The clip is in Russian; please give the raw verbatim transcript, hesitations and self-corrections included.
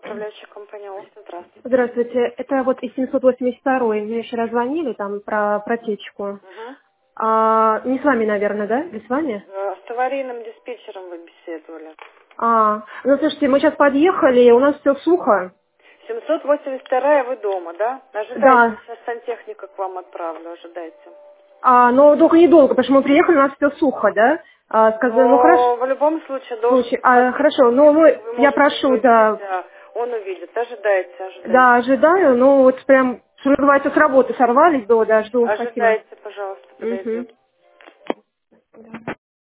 управляющая компания Олсен. Здравствуйте. Здравствуйте. Это вот из семьсот восемьдесят второй. Мне вчера звонили там про протечку. Угу. А, не с вами, наверное, да? Или с вами? Э, С аварийным диспетчером вы беседовали. А, ну слушайте, мы сейчас подъехали, и у нас все сухо. семьсот восемьдесят вторая вы дома, да? Ожидайте, Да. сейчас сантехника к вам отправлю, ожидайте. А, но только недолго, потому что мы приехали, у нас все сухо, да? А, сказали, ну хорошо. Но в любом случае должен Слушай, а, сантехник хорошо, ну увидеть, мы, вы я можете не прошу, увидеть, да, а он увидит. Ожидайте, ожидайте. да, ожидаю, ну вот прям, что называется, с работы сорвались, да, да, жду, спасибо. Ожидайте, пожалуйста, подойдет. Угу.